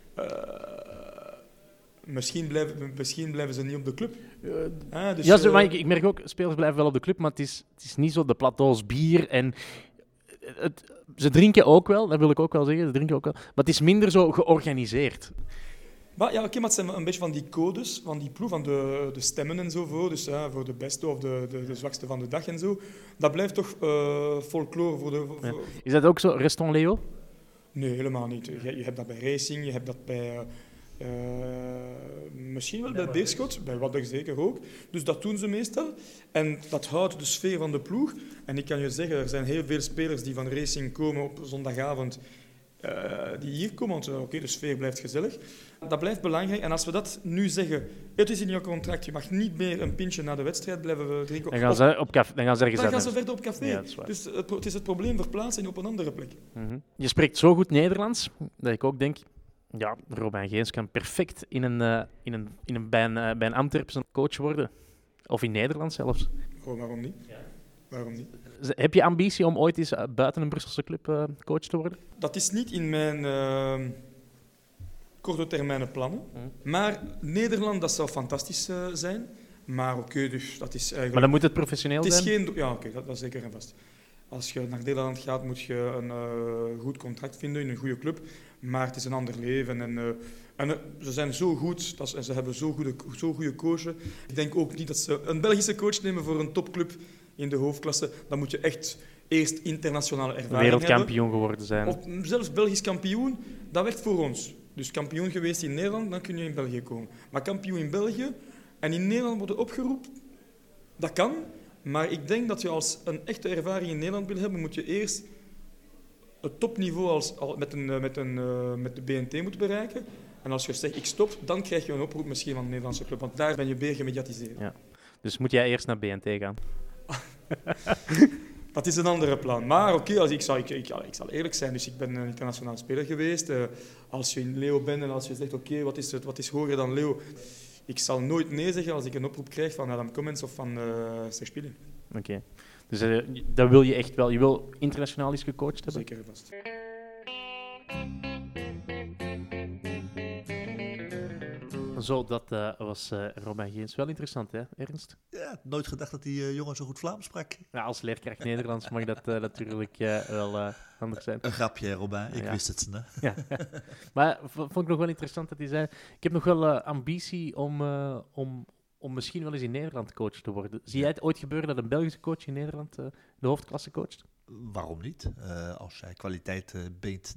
Misschien blijven ze niet op de club. Dus, maar ik merk ook, spelers blijven wel op de club, maar het is niet zo de plateaus bier. En ze drinken ook wel, dat wil ik ook wel zeggen, ze drinken ook wel, maar het is minder zo georganiseerd. Maar het zijn een beetje van die codes, van die ploeg, van de stemmen en zo voor. Dus voor de beste of de zwakste van de dag en zo. Dat blijft toch folklore voor de... Ja. Is dat ook zo, Reston Leo? Nee, helemaal niet. Je hebt dat bij racing, je hebt dat bij... Misschien wel bij Beerschot, bij Wadder zeker ook. Dus dat doen ze meestal. En dat houdt de sfeer van de ploeg. En ik kan je zeggen, er zijn heel veel spelers die van Racing komen op zondagavond, die hier komen, want de sfeer blijft gezellig. Dat blijft belangrijk. En als we dat nu zeggen, het is in je contract, je mag niet meer een pintje na de wedstrijd blijven drinken. Dan gaan ze op café. Dan gaan ze ergens Dan gaan anders. ze verder op café. Ja, dat is waar. Dus het is het probleem verplaatsen op een andere plek. Je spreekt zo goed Nederlands dat ik ook denk, ja, Robijn Geens kan perfect bij een Antwerpse coach worden. Of in Nederland zelfs. Gewoon, waarom niet? Ja. Waarom niet? Heb je ambitie om ooit eens buiten een Brusselse club coach te worden? Dat is niet in mijn korte termijnen plannen. Maar Nederland, dat zou fantastisch zijn. Maar oké, dus dat is eigenlijk... Maar dan moet het professioneel Het is zijn? geen... Ja, oké, dat is zeker en vast. Als je naar Nederland gaat, moet je een goed contract vinden in een goede club. Maar het is een ander leven. En ze zijn zo goed, en ze hebben zo goede coachen. Ik denk ook niet dat ze een Belgische coach nemen voor een topclub in de hoofdklasse. Dan moet je echt eerst internationale ervaring Wereldkampioen geworden zijn. hebben. Of zelfs Belgisch kampioen, dat werkt voor ons. Dus kampioen geweest in Nederland, dan kun je in België komen. Maar kampioen in België en in Nederland worden opgeroepen, dat kan. Maar ik denk dat je als een echte ervaring in Nederland wil hebben, moet je eerst het topniveau met de BNT moeten bereiken. En als je zegt, ik stop, dan krijg je een oproep misschien van de Nederlandse club. Want daar ben je meer gemediatiseerd. Ja. Dus moet jij eerst naar BNT gaan? Dat is een andere plan. Maar oké, ik zal eerlijk zijn. Dus ik ben een internationaal speler geweest. Als je in Leo bent en als je zegt, oké, wat is hoger dan Leo? Ik zal nooit nee zeggen als ik een oproep krijg van Adam Cummins of van Serspilin. Oké. Dus dat wil je echt wel. Je wil internationaal eens gecoacht hebben? Zeker en vast. Zo, dat was Robijn Geens. Wel interessant, hè, Ernst? Ja, nooit gedacht dat die jongen zo goed Vlaams sprak. Ja, als leerkracht Nederlands mag dat natuurlijk wel anders zijn. Een grapje, Robijn. Ik Ja. wist het. Hè? Ja. Maar vond ik nog wel interessant dat hij zei... Ik heb nog wel ambitie om misschien wel eens in Nederland coach te worden. Zie jij het ooit gebeuren dat een Belgische coach in Nederland de hoofdklasse coacht? Waarom niet? Als jij kwaliteit beet,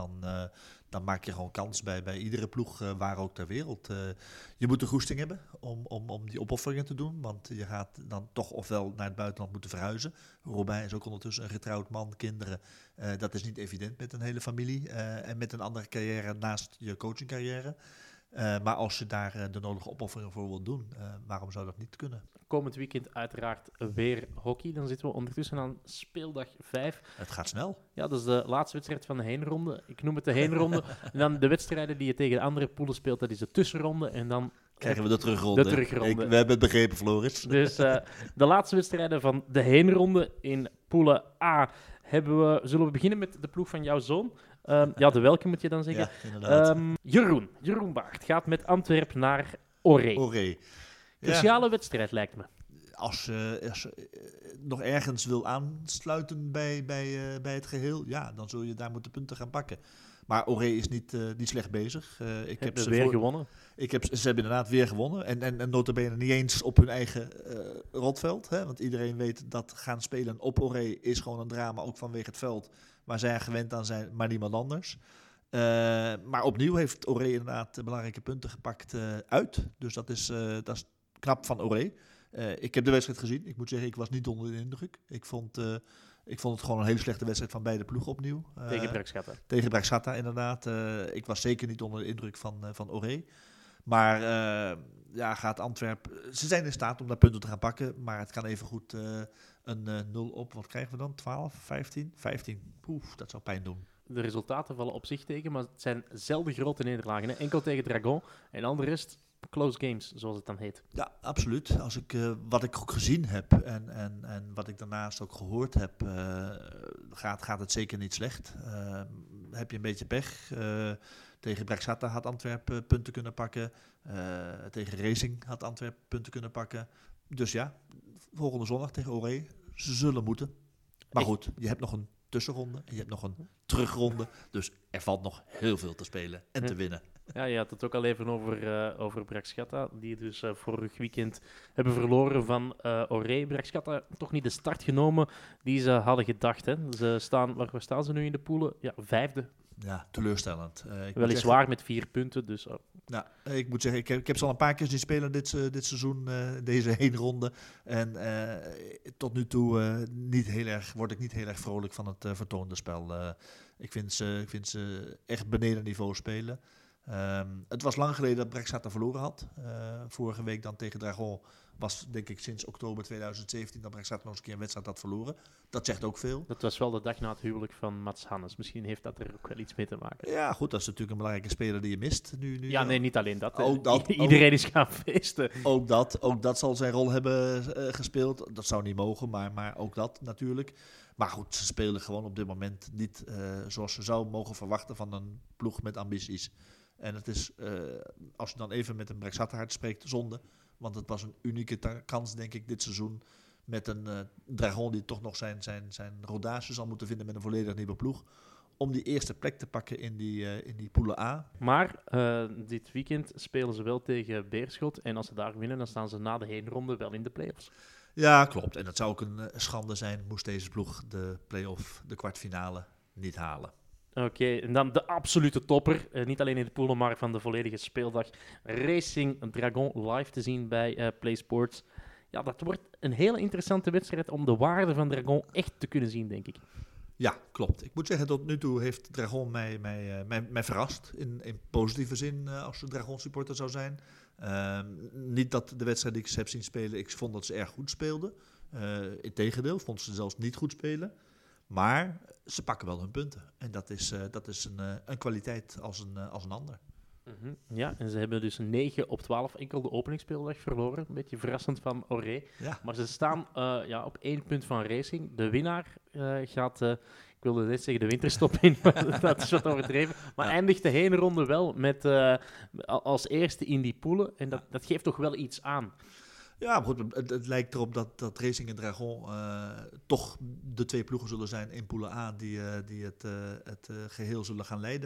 dan maak je gewoon kans bij iedere ploeg, waar ook ter wereld. Je moet de goesting hebben om die opofferingen te doen, want je gaat dan toch ofwel naar het buitenland moeten verhuizen. Robijn is ook ondertussen een getrouwd man, kinderen. Dat is niet evident met een hele familie en met een andere carrière naast je coachingcarrière. Maar als je daar de nodige opofferingen voor wilt doen, waarom zou dat niet kunnen? Komend weekend uiteraard weer hockey. Dan zitten we ondertussen aan speeldag 5. Het gaat snel. Ja, dat is de laatste wedstrijd van de heenronde. Ik noem het de heenronde. En dan de wedstrijden die je tegen de andere poelen speelt, dat is de tussenronde. En dan Krijgen we de terugronde. De terugronde. We hebben het begrepen, Floris. Dus de laatste wedstrijden van de heenronde in poelen A zullen we beginnen met de ploeg van jouw zoon. Ja, de welke moet je dan zeggen? Ja, inderdaad. Jeroen Baert gaat met Antwerpen naar Oré. Oré. Cruciale wedstrijd, lijkt me. Als je nog ergens wil aansluiten bij het geheel, ja, dan zul je daar moeten punten gaan pakken. Maar Oré is niet slecht bezig. Hebben weer gewonnen. Ze hebben inderdaad weer gewonnen. En nota bene niet eens op hun eigen rotveld. Hè? Want iedereen weet dat gaan spelen op Oré is gewoon een drama, ook vanwege het veld. Waar zij gewend aan zijn, maar niemand anders. Maar opnieuw heeft Oré inderdaad belangrijke punten gepakt uit. Dus dat is knap van Oré. Ik heb de wedstrijd gezien. Ik moet zeggen, ik was niet onder de indruk. Ik vond het gewoon een hele slechte wedstrijd van beide ploegen opnieuw. Tegen Brugge. Tegen Brugge, inderdaad. Ik was zeker niet onder de indruk van Oré. Maar gaat Antwerpen... Ze zijn in staat om daar punten te gaan pakken. Maar het kan evengoed een 0 op... Wat krijgen we dan? 12? 15? 15. Oef, dat zou pijn doen. De resultaten vallen op zich tegen, maar het zijn zelden grote nederlagen. Hè? Enkel tegen Dragon en al de rest close games, zoals het dan heet. Ja, absoluut. Als ik wat ik ook gezien heb en wat ik daarnaast ook gehoord heb, gaat het zeker niet slecht. Heb je een beetje pech. Tegen Brugge had Antwerpen punten kunnen pakken. Tegen Racing had Antwerpen punten kunnen pakken. Dus ja, volgende zondag tegen Oré. Ze zullen moeten. Maar goed, je hebt nog een tussenronde en je hebt nog een terugronde. Dus er valt nog heel veel te spelen en te winnen. Ja, je had het ook al even over Brugge, die dus vorig weekend hebben verloren van Oré. Brugge toch niet de start genomen die ze hadden gedacht. Hè? Waar staan ze nu in de poelen? Ja, 5e. Ja, teleurstellend. Weliswaar met 4 punten, dus Nou, ik moet zeggen, ik heb ze al een paar keer zien spelen dit seizoen, deze heenronde. En tot nu toe word ik niet heel erg vrolijk van het vertoonde spel. Ik vind ze echt beneden niveau spelen. Het was lang geleden dat Brexata verloren had. Vorige week dan tegen Dragon was, denk ik, sinds oktober 2017 dat Brexata nog eens een keer een wedstrijd had verloren. Dat zegt ook veel. Dat was wel de dag na het huwelijk van Mats Hannes. Misschien heeft dat er ook wel iets mee te maken. Ja, goed, dat is natuurlijk een belangrijke speler die je mist. Nu, Ja, nee, niet alleen dat. Ook dat Iedereen is gaan feesten. Ook dat zal zijn rol hebben gespeeld. Dat zou niet mogen, maar ook dat natuurlijk. Maar goed, ze spelen gewoon op dit moment niet zoals ze zou mogen verwachten van een ploeg met ambities. En het is, als je dan even met een Brexata hart spreekt, zonde. Want het was een unieke kans, denk ik, dit seizoen. Met een Dragon die toch nog zijn rodage zal moeten vinden met een volledig nieuwe ploeg. Om die eerste plek te pakken in die poelen A. Maar dit weekend spelen ze wel tegen Beerschot. En als ze daar winnen, dan staan ze na de heenronde wel in de play-offs. Ja, klopt. En dat zou ook een schande zijn, moest deze ploeg de play-off, de kwartfinale, niet halen. Oké, en dan de absolute topper. Niet alleen in de poelen, maar van de volledige speeldag. Racing Dragon live te zien bij PlaySports. Ja, dat wordt een hele interessante wedstrijd om de waarde van Dragon echt te kunnen zien, denk ik. Ja, klopt. Ik moet zeggen, tot nu toe heeft Dragon mij verrast. In positieve zin, als je Dragon supporter zou zijn. Niet dat de wedstrijd die ik ze heb zien spelen, ik vond dat ze erg goed speelden. Integendeel, vond ze zelfs niet goed spelen. Maar ze pakken wel hun punten. En dat is een kwaliteit als een ander. Mm-hmm. Ja, en ze hebben dus 9 op 12 enkel de openingsspeeldag verloren. Een beetje verrassend van Oré. Ja. Maar ze staan op 1 punt van Racing. De winnaar gaat, ik wilde net zeggen de winterstop in, maar dat is wat overdreven. Maar eindigt de heenronde wel met als eerste in die poelen. En dat geeft toch wel iets aan. Ja, maar goed, het lijkt erop dat Racing en Dragon toch de twee ploegen zullen zijn in poelen A die het geheel zullen gaan leiden.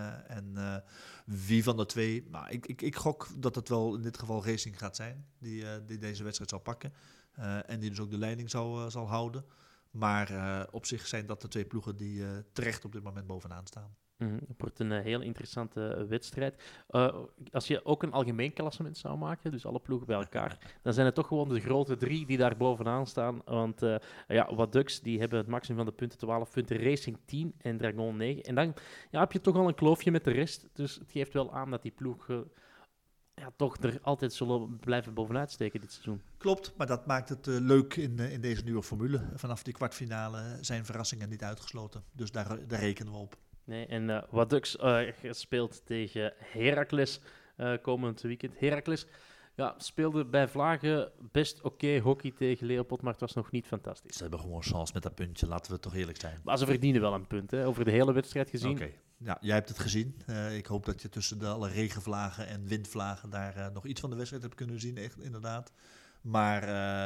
En wie van de twee, nou, ik gok dat het wel in dit geval Racing gaat zijn die deze wedstrijd zal pakken. En die dus ook de leiding zal houden. Maar op zich zijn dat de twee ploegen die terecht op dit moment bovenaan staan. Het wordt een heel interessante wedstrijd. Als je ook een algemeen klassement zou maken, dus alle ploegen bij elkaar, dan zijn het toch gewoon de grote 3 die daar bovenaan staan. Want Wadux die hebben het maximum van de punten 12 punten, Racing 10 en Dragon 9. En dan heb je toch al een kloofje met de rest. Dus het geeft wel aan dat die ploegen toch er altijd zullen blijven bovenuit steken dit seizoen. Klopt, maar dat maakt het leuk in deze nieuwe formule. Vanaf die kwartfinale zijn verrassingen niet uitgesloten. Dus daar rekenen we op. Nee, en Wadux speelt tegen Heracles komend weekend. Heracles speelde bij Vlagen best oké hockey tegen Leopold, maar het was nog niet fantastisch. Ze hebben gewoon chance met dat puntje, laten we toch eerlijk zijn. Maar ze verdienen wel een punt, hè, over de hele wedstrijd gezien. Oké. Ja, jij hebt het gezien. Ik hoop dat je tussen alle regenvlagen en windvlagen daar nog iets van de wedstrijd hebt kunnen zien, echt, inderdaad. Maar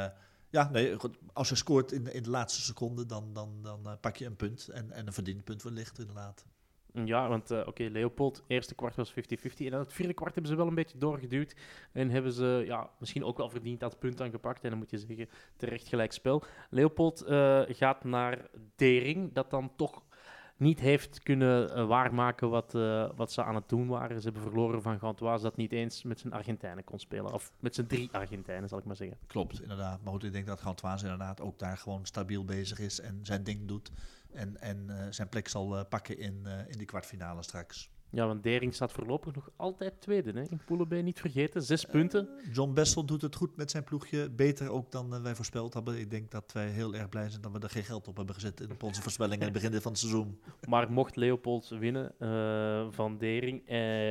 goed, als je scoort in de laatste seconde, dan pak je een punt. En een verdiend punt wellicht, inderdaad. Ja, want Leopold, eerste kwart was 50-50. En dan het vierde kwart hebben ze wel een beetje doorgeduwd. En hebben ze misschien ook wel verdiend dat punt aangepakt. En dan moet je zeggen, terecht gelijk spel. Leopold gaat naar Dering, dat dan toch niet heeft kunnen waarmaken wat ze aan het doen waren. Ze hebben verloren van Gantoise dat niet eens met zijn Argentijnen kon spelen. Of met zijn 3 Argentijnen, zal ik maar zeggen. Klopt, inderdaad. Maar goed, ik denk dat Gantoise inderdaad ook daar gewoon stabiel bezig is en zijn ding doet. En zijn plek zal pakken in die kwartfinale straks. Ja, want Dering staat voorlopig nog altijd tweede, hè? In Poelen B, niet vergeten. 6 punten. John Bessel doet het goed met zijn ploegje. Beter ook dan wij voorspeld hebben. Ik denk dat wij heel erg blij zijn dat we er geen geld op hebben gezet in onze voorspellingen aan het begin van het seizoen. Maar mocht Leopold winnen van Dering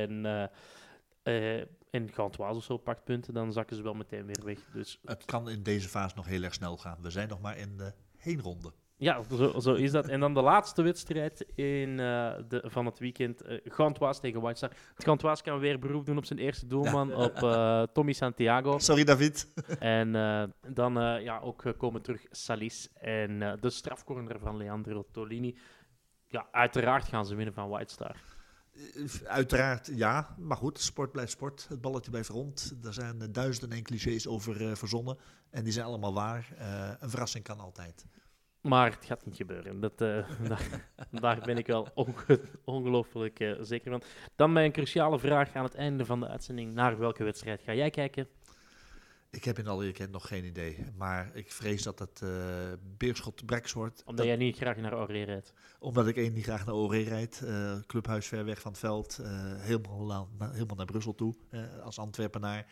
en Gantoise of zo pakt punten, dan zakken ze wel meteen weer weg. Dus het kan in deze fase nog heel erg snel gaan. We zijn nog maar in de heenronde. Ja, zo is dat. En dan de laatste wedstrijd van het weekend. Gantoise tegen White Star. Gantoise kan weer beroep doen op zijn eerste doelman, op Tommy Santiago. Sorry, David. En dan ook komen terug Salis en de strafcorner van Leandro Tolini. Ja, uiteraard gaan ze winnen van White Star. Uiteraard ja, maar goed, sport blijft sport. Het balletje blijft rond. Er zijn 1001 clichés over verzonnen en die zijn allemaal waar. Een verrassing kan altijd. Maar het gaat niet gebeuren. Daar ben ik wel ongelooflijk zeker van. Dan bij een cruciale vraag aan het einde van de uitzending. Naar welke wedstrijd ga jij kijken? Ik heb in alle eerlijkheid nog geen idee. Maar ik vrees dat het Beerschot-Breks wordt. Omdat jij niet graag naar Oranje rijdt. Omdat ik niet graag naar Oranje rijd. Clubhuis ver weg van het veld. Helemaal naar Brussel toe. Als Antwerpenaar.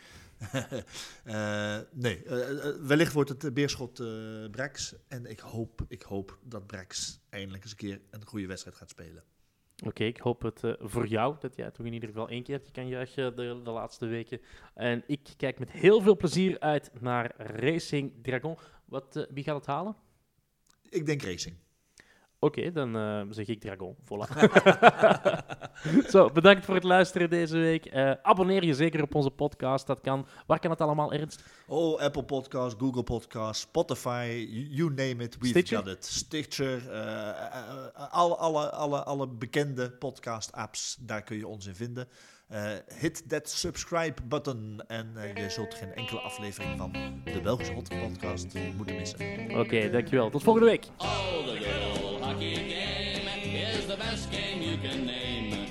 Wellicht wordt het Beerschot-Breks. En ik hoop dat Breks eindelijk eens een keer een goede wedstrijd gaat spelen. Oké, ik hoop het voor jou, dat jij toch in ieder geval 1 keertje kan juichen de laatste weken. En ik kijk met heel veel plezier uit naar Racing Dragon. Wie gaat het halen? Ik denk Racing. Oké, dan zeg ik Dragon. Voilà. Zo, bedankt voor het luisteren deze week. Abonneer je zeker op onze podcast. Dat kan. Waar kan het allemaal, Ernst? Oh, Apple Podcasts, Google Podcasts, Spotify, you name it, we've got it. Stitcher, alle bekende podcast-apps, daar kun je ons in vinden. Hit that subscribe button en je zult geen enkele aflevering van de Belgische Hockey Podcast moeten missen. Oké, dankjewel. Tot volgende week. Oh, the good old hockey game is the best game you can name.